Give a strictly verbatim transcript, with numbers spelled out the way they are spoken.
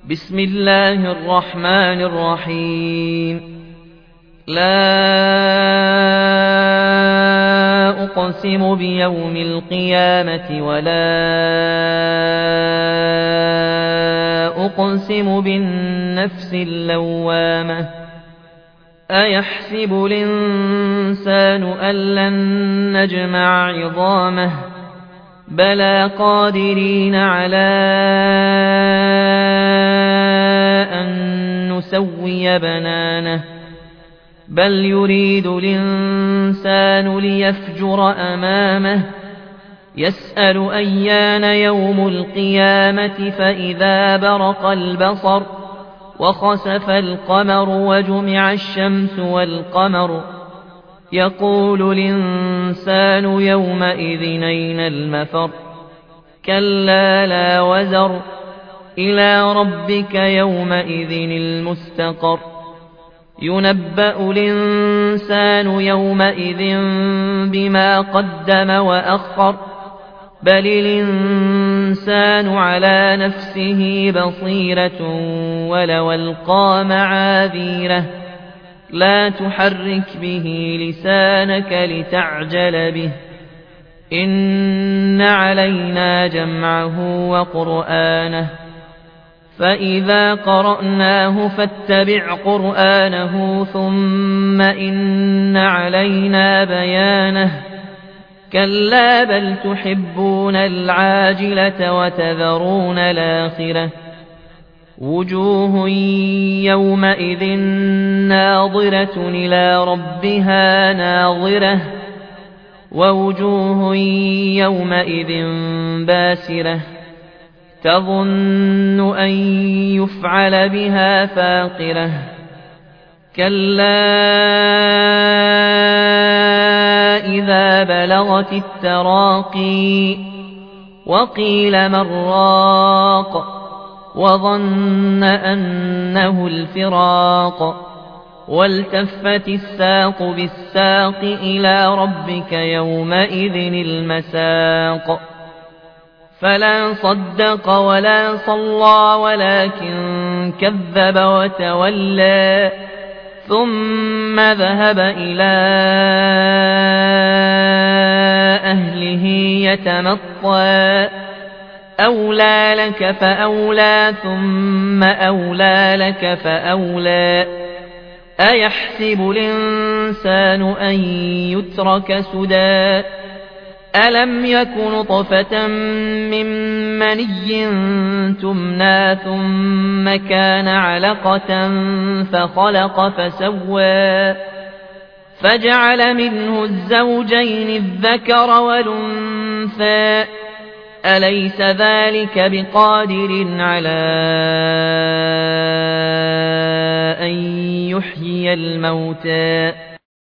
بسم الله الرحمن الرحيم. لا أقسم بيوم القيامة ولا أقسم بالنفس اللوامة أيحسب الإنسان أن لن نجمع عظامه بلى قادرين على أن نسوي بنانه بل يريد الإنسان ليفجر أمامه يسأل أيان يوم القيامة فإذا برق البصر وخسف القمر وجمع الشمس والقمر يقول الإنسان يومئذ أين المفر كلا لا وزر إلى ربك يومئذ المستقر ينبأ الإنسان يومئذ بما قدم وأخر بل الإنسان على نفسه بصيرة ولو ألقى معاذيره لا تحرك به لسانك لتعجل به إن علينا جمعه وقرآنه فإذا قرأناه فاتبع قرآنه ثم إن علينا بيانه كلا بل تحبون العاجلة وتذرون الآخرة وجوه يومئذ ناظرة إلى ربها ناظرة ووجوه يومئذ باسرة تظن أن يفعل بها فاقرة كلا إذا بلغت التراقي وقيل من راق وظن أنه الفراق والتفت الساق بالساق إلى ربك يومئذ المساق فلا صدق ولا صلى ولكن كذب وتولى ثم ذهب إلى أهله يتمطى أولى لك فأولى ثم أولى لك فأولى أيحسب الإنسان أن يترك سدى ألم يك نطفة من مني تمنى ثم كان علقة فخلق فسوى فجعل منه الزوجين الذكر والأنثى أليس ذلك بقادر على أن يحيي الموتى